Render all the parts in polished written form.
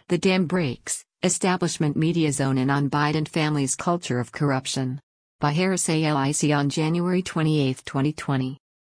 The Dam Breaks, Establishment Media Zone in on Biden Family's Culture of Corruption. By Harris Alic on January 28, 2020.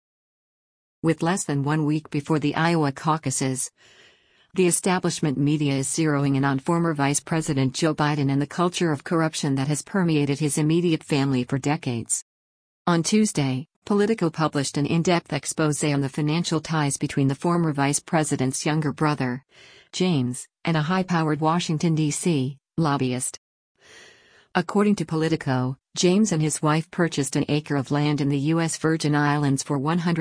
With less than 1 week before the Iowa caucuses, the establishment media is zeroing in on former Vice President Joe Biden and the culture of corruption that has permeated his immediate family for decades. On Tuesday, Politico published an in-depth expose on the financial ties between the former vice president's younger brother, James, and a high-powered Washington, D.C., lobbyist. According to Politico, James and his wife purchased an acre of land in the U.S. Virgin Islands for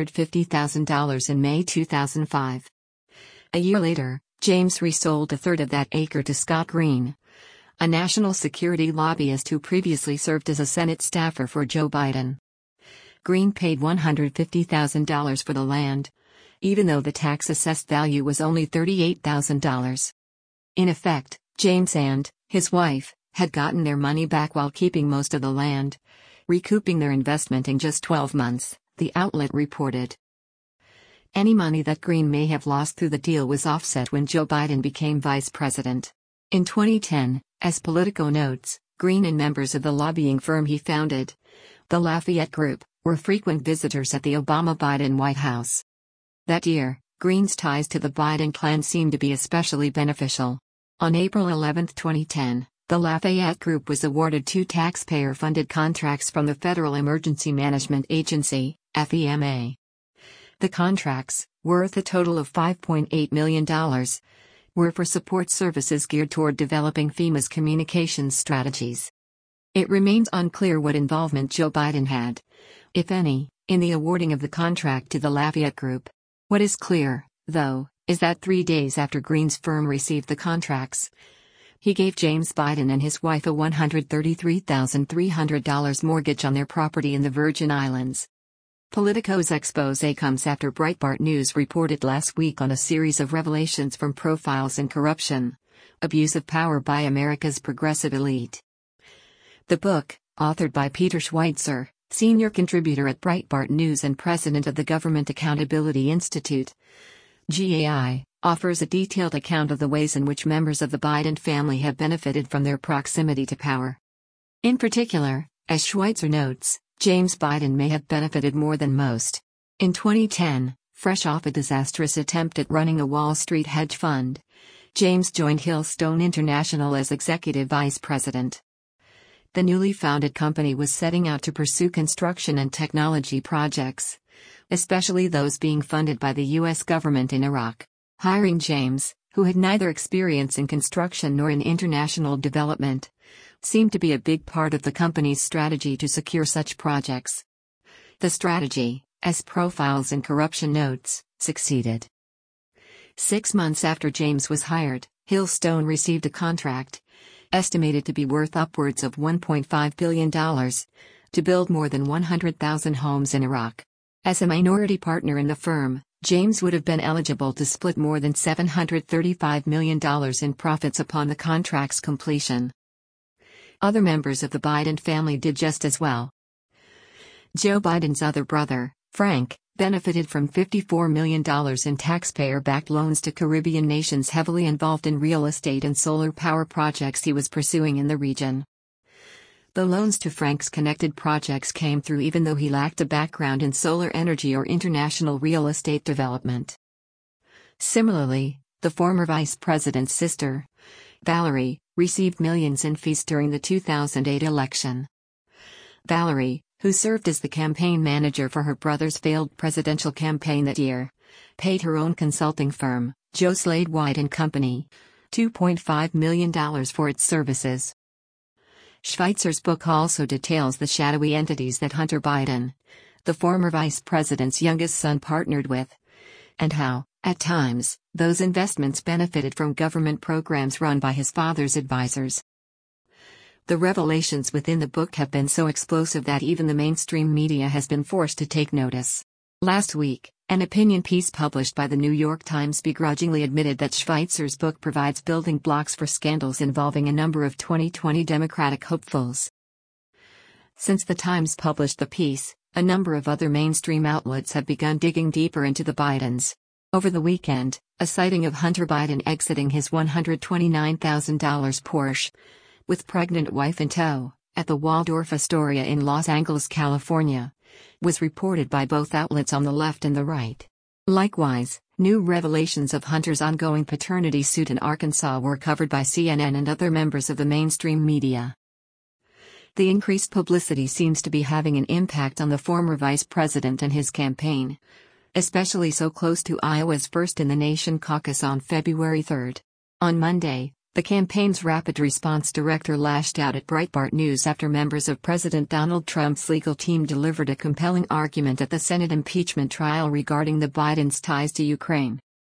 $150,000 in May 2005. A year later, James resold a third of that acre to Scott Green, a national security lobbyist who previously served as a Senate staffer for Joe Biden. Green paid $150,000 for the land, even though the tax-assessed value was only $38,000. In effect, James and his wife had gotten their money back while keeping most of the land, recouping their investment in just 12 months, the outlet reported. Any money that Green may have lost through the deal was offset when Joe Biden became vice president. In 2010, as Politico notes, Green and members of the lobbying firm he founded, the Lafayette Group, were frequent visitors at the Obama-Biden White House. That year, Green's ties to the Biden clan seemed to be especially beneficial. On April 11, 2010, the Lafayette Group was awarded 2 taxpayer-funded contracts from the Federal Emergency Management Agency, FEMA. The contracts, worth a total of $5.8 million, were for support services geared toward developing FEMA's communications strategies. It remains unclear what involvement Joe Biden had, if any, in the awarding of the contract to the Lafayette Group. What is clear, though, is that 3 days after Green's firm received the contracts, he gave James Biden and his wife a $133,300 mortgage on their property in the Virgin Islands. Politico's expose comes after Breitbart News reported last week on a series of revelations from profiles in corruption, abuse of power by America's progressive elite. The book, authored by Peter Schweitzer, senior contributor at Breitbart News and president of the Government Accountability Institute, GAI, offers a detailed account of the ways in which members of the Biden family have benefited from their proximity to power. In particular, as Schweitzer notes, James Biden may have benefited more than most. In 2010, fresh off a disastrous attempt at running a Wall Street hedge fund, James joined Hillstone International as executive vice president. The newly founded company was setting out to pursue construction and technology projects, especially those being funded by the U.S. government in Iraq. Hiring James, who had neither experience in construction nor in international development, seemed to be a big part of the company's strategy to secure such projects. The strategy, as Profiles in Corruption notes, succeeded. 6 months after James was hired, Hillstone received a contract, estimated to be worth upwards of $1.5 billion, to build more than 100,000 homes in Iraq. As a minority partner in the firm, James would have been eligible to split more than $735 million in profits upon the contract's completion. Other members of the Biden family did just as well. Joe Biden's other brother, Frank, benefited from $54 million in taxpayer-backed loans to Caribbean nations heavily involved in real estate and solar power projects he was pursuing in the region. The loans to Frank's connected projects came through even though he lacked a background in solar energy or international real estate development. Similarly, the former vice president's sister, Valerie, received millions in fees during the 2008 election. Valerie, who served as the campaign manager for her brother's failed presidential campaign that year, paid her own consulting firm, Joe Slade White & Company, $2.5 million for its services. Schweitzer's book also details the shadowy entities that Hunter Biden, the former vice president's youngest son, partnered with, and how, at times, those investments benefited from government programs run by his father's advisors. The revelations within the book have been so explosive that even the mainstream media has been forced to take notice. Last week, an opinion piece published by the New York Times begrudgingly admitted that Schweitzer's book provides building blocks for scandals involving a number of 2020 Democratic hopefuls. Since the Times published the piece, a number of other mainstream outlets have begun digging deeper into the Bidens. Over the weekend, A sighting of Hunter Biden exiting his $129,000 Porsche with pregnant wife in tow at the Waldorf Astoria in Los Angeles, California, was reported by both outlets on the left and the right. Likewise, new revelations of Hunter's ongoing paternity suit in Arkansas were covered by CNN and other members of the mainstream media. The increased publicity seems to be having an impact on the former vice president and his campaign, especially so close to Iowa's First in the Nation caucus on February 3. On Monday, the campaign's rapid response director lashed out at Breitbart News after members of President Donald Trump's legal team delivered a compelling argument at the Senate impeachment trial regarding the Bidens' ties to Ukraine.